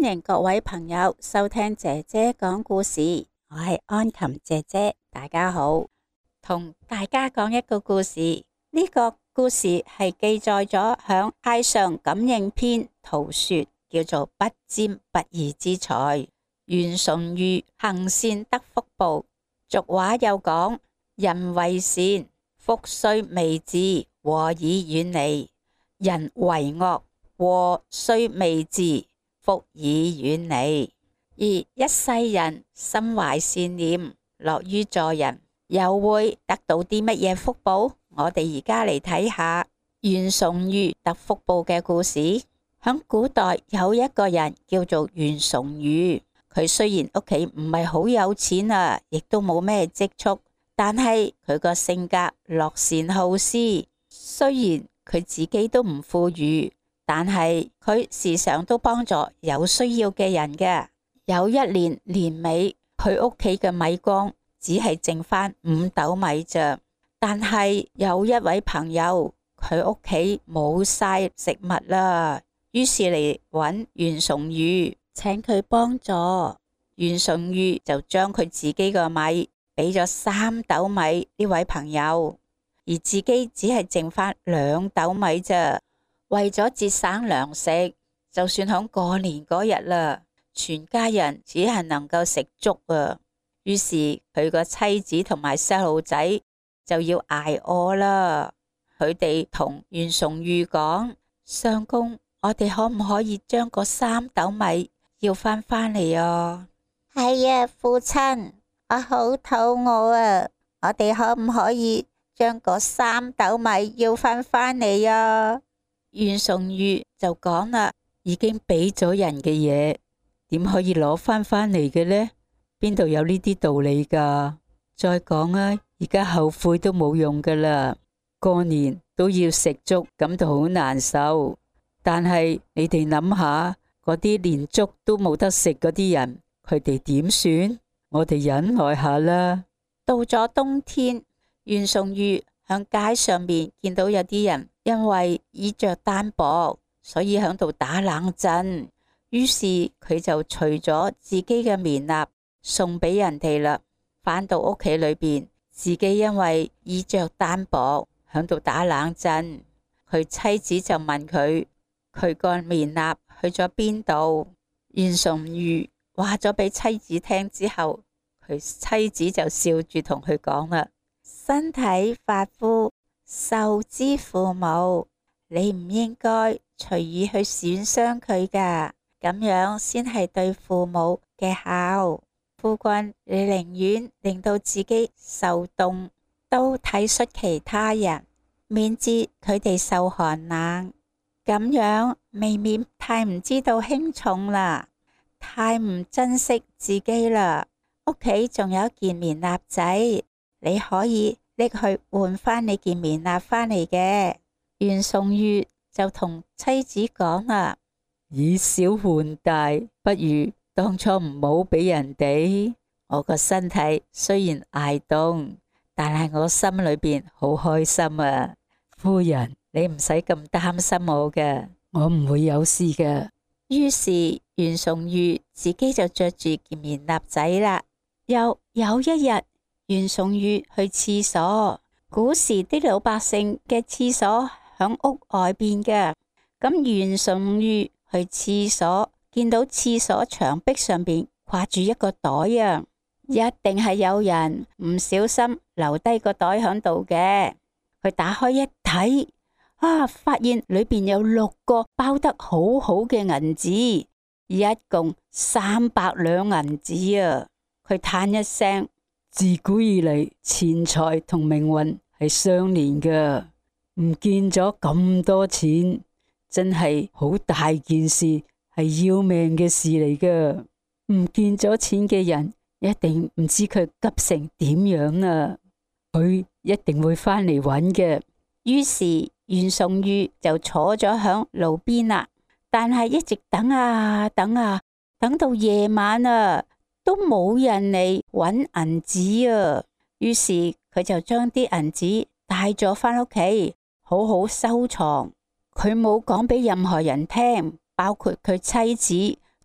迎各位朋友收聽姐姐講故事，我係安琴姐姐，大家好。同大家講一個故事，呢個故事係記載咗響《太上感應篇》圖說，叫做不沾不義之財，袁崇裕行善得福報。俗話又講，人為善，福雖未至，禍已遠離；人為惡，禍雖未至，福已遠離。而一世人心懷善念，樂於助人，又會得到啲乜嘢福報？我哋而家嚟睇下袁崇裕得福報嘅故事。響古代有一個人叫做袁崇裕，佢雖然屋企唔係好有錢啊，亦都冇咩積蓄，但係佢個性格樂善好施。雖然佢自己都唔富裕，但係佢時常都幫助有需要嘅人嘅。有一年年尾，佢屋企嘅米缸只係剩翻5斗米咋，但係有一位朋友佢屋企冇晒食物啦，於是嚟揾袁崇裕請佢幫助。袁崇裕就將佢自己個米俾咗3斗米呢位朋友，而自己只係剩翻2斗米咋。為咗節省糧食，就算響過年嗰日啦，全家人只係能夠食粥啊。於是佢個妻子同埋細路仔就要挨餓啦。佢哋同袁崇裕講：相公，我哋可唔可以將嗰3斗米要翻嚟啊？係啊，父親，我好肚餓啊！我哋可唔可以將嗰3斗米要翻嚟啊？袁崇裕就講啦：已經俾咗人嘅嘢，點可以攞翻嚟嘅呢？邊度有呢啲道理噶？再講啊，而家後悔都冇用噶啦。過年都要食粥，感到好難受。但係你哋諗下，嗰啲連粥都冇得食嗰啲人，佢哋點算？我哋忍耐下啦。到咗冬天，袁崇裕響街上面見到有啲人因為衣着單薄，所以響度打冷震。於是佢就除咗自己嘅棉衲送俾人哋啦。返到屋企裏邊，自己因為衣着單薄，響度打冷震。佢妻子就問佢個棉衲去咗邊度？袁崇裕話咗俾妻子聽之後，佢妻子就笑住同佢講啦：身體髮膚，受之父母，你唔應該隨意去損傷佢噶，咁樣先係對父母嘅孝。夫君，你寧願令到自己受凍，都體恤其他人，免致佢哋受寒冷，咁樣未免太唔知道輕重啦，太唔珍惜自己啦。屋企仲有一件棉衲仔，你可以拎去換翻你件棉衲翻嚟嘅。袁崇裕就同妻子講啦：以小換大，不如當初唔好俾人哋。我個身體雖然挨凍，但係我心裏邊好開心啊。夫人，你唔使咁擔心我嘅，我唔會有事嘅。於是袁崇裕自己就着住件棉衲仔啦。又有一日，袁崇裕去廁所。古時啲老百姓嘅廁所響屋外邊嘅，咁袁崇裕去廁所，見到廁所牆壁上邊掛住一個袋啊，一定係有人唔小心留低個袋響度嘅。佢打開一睇，發現裏邊有6個包得好好嘅銀紙，一共300兩銀紙啊！佢嘆一聲：自古以嚟，錢財同命運係相連㗎，唔見咗咁多錢，真係好大件事，係要命嘅事嚟㗎。唔見咗錢嘅人，一定唔知佢急成點樣啊！佢一定會返嚟揾嘅。於是袁崇裕就坐咗響路邊啦，但係一直等啊等啊，等到夜晚啊，都冇人嚟揾銀紙啊。於是佢就將啲銀紙帶咗返屋企，好好收藏。佢冇講俾任何人聽，包括佢妻子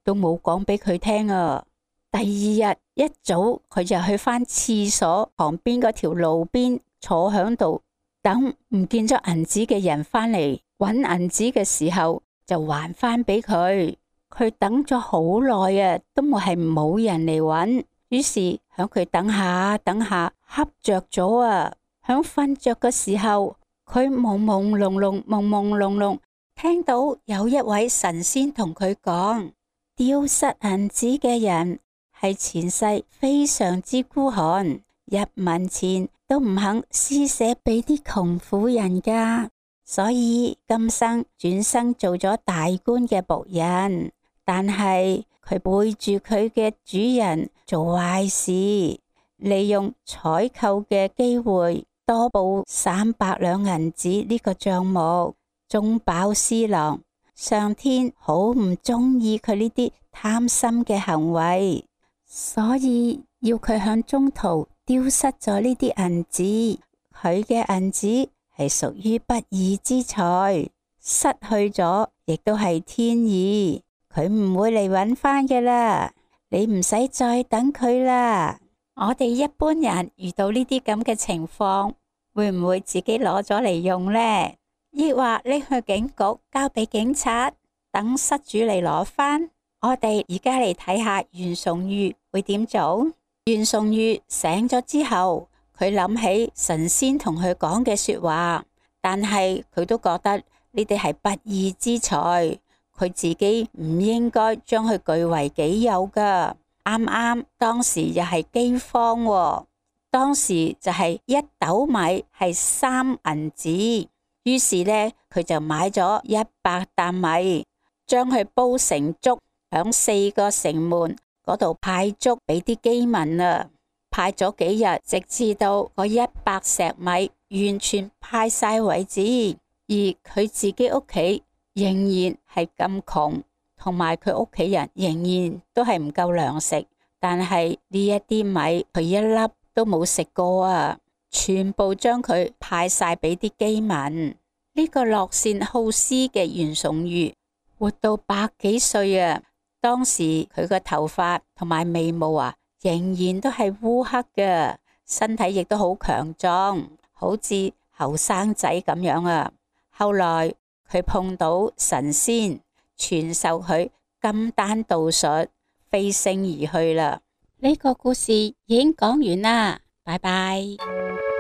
都冇講俾佢聽啊。第二日一早，佢就去返廁所旁邊嗰條路邊坐響度，等唔見咗銀紙嘅人返嚟搵銀紙嘅時候，就還返俾佢。佢等咗好耐啊，都冇人嚟搵。於是響佢等下瞌着咗啊。響瞓着嘅時候，佢朦朧朧聽到有一位神仙同佢講，丟失銀紙嘅人係前世非常之孤寒，一文錢都唔肯施捨俾啲窮苦人家，所以今生轉生做咗大官嘅僕人。但係佢背住佢嘅主人做壞事，利用採購嘅機會多報300兩銀紙呢個賬目，中飽私囊。上天好唔中意佢呢啲貪心嘅行為，所以要佢向中途丟失咗呢啲銀紙。佢嘅銀紙係屬於不義之財，失去咗亦都係天意。佢唔會嚟搵返嘅啦，你唔使再等佢啦。我哋一般人遇到呢啲咁嘅情況，會唔會自己攞咗嚟用呢？抑或拎去警局交俾警察，等失主嚟攞返？我哋而家嚟睇下袁崇玉會點做。袁崇玉醒咗之後，佢諗起神仙同佢講嘅說話，但係佢都覺得呢啲係不義之財。佢自己唔應該將佢據為己有噶。啱啱當時又係饑荒喎，當時就係1斗米係3銀紙，於是呢，佢就買咗100擔米，將佢煲成粥，響4個城門嗰度派粥俾啲饑民啊。派咗幾日，直至到嗰100石米完全派晒為止，而佢自己屋企仍然係咁窮，同埋佢屋企人仍然都係唔夠糧食。但係呢一啲米佢一粒都冇食過啊，全部將佢派晒俾啲饑民。呢個樂善好施嘅袁崇玉活到100幾歲啊，當時佢個頭髮同埋眉毛啊仍然都係烏黑嘅，身體亦都好強壯，好似後生仔咁樣啊。後來佢碰到神仙傳授佢金丹道術，飛升而去啦。呢個故事已經講完啦，拜拜。